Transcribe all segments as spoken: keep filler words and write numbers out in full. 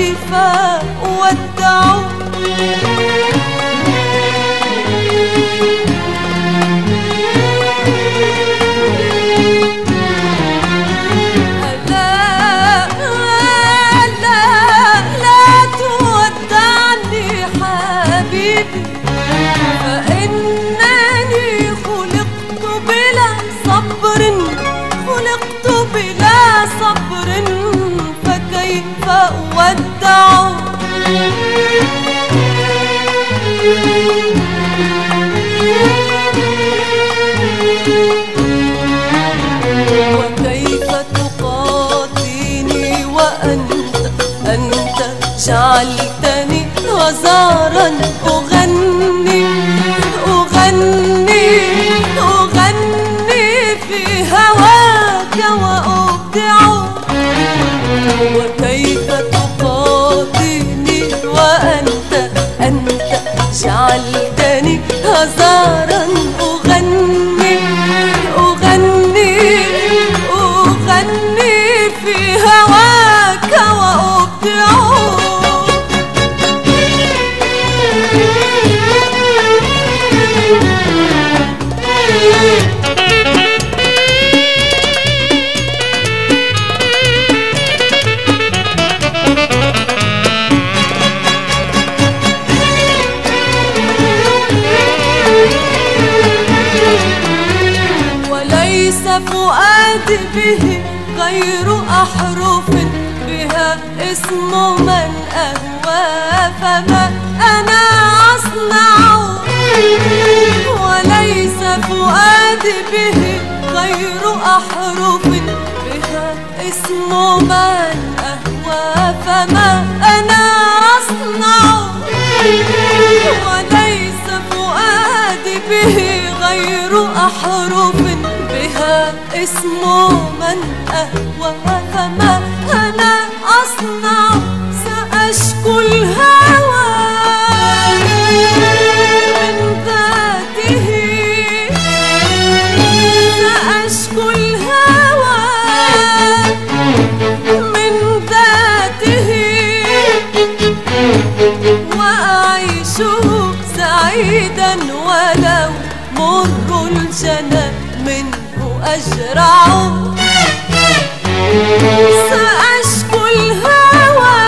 فكيف أودع؟ فإنني خلقت بلا صبر، خلقت بلا صبر، فكيف أودع؟ وكيف تقاضيني وأنت أنت جعلتني غزارا أغني أغني أغني في هواك وأبدع. وكيف تقاضيني وأنت أنت جعلتني غزارا أغني أغني أغني في هواك وأبدع. وليس فؤادي به غير أحرف بها اسم من أهوى، فما أنا أصنع؟ وليس فؤادي به غير أحرف بها اسم من أهوى، فما أنا أصنع؟ وليس فؤادي به غير أحرف بها اسم من أهوى، فما أنا أصنع؟ سأشكو الهوى من ذاته، سأشكو الهوى من ذاته، وأعيشه سعيدا ولو مر الجنى منه أجرع. سأشكو الهوى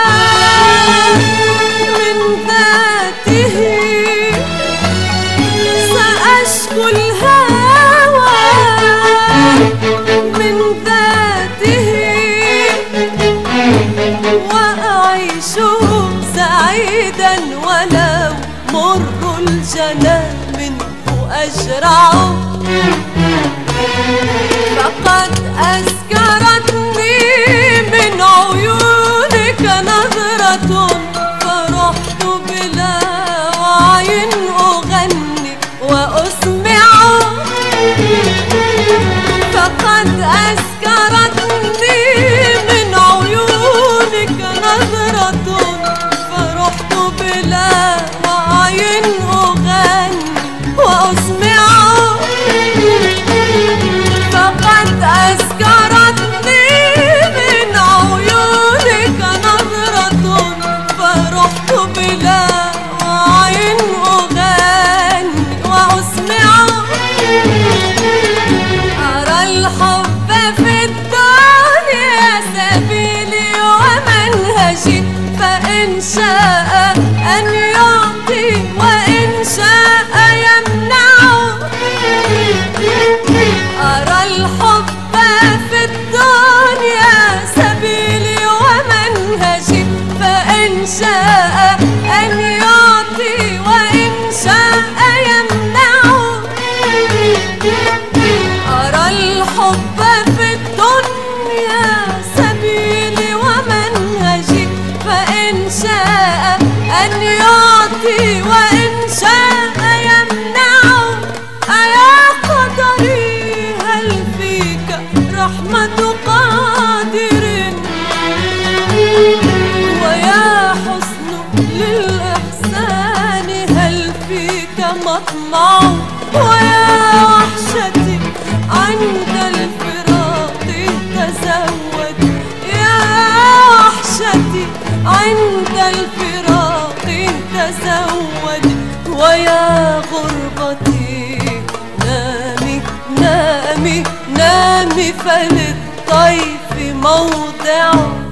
من ذاته، سأشكو الهوى من ذاته، وأعيشه سعيدا ولو مر الجنى منه أجرع. فقد أسكرتني الفراق تزود ويا غربتي نامي نامي نامي فللطيف موضع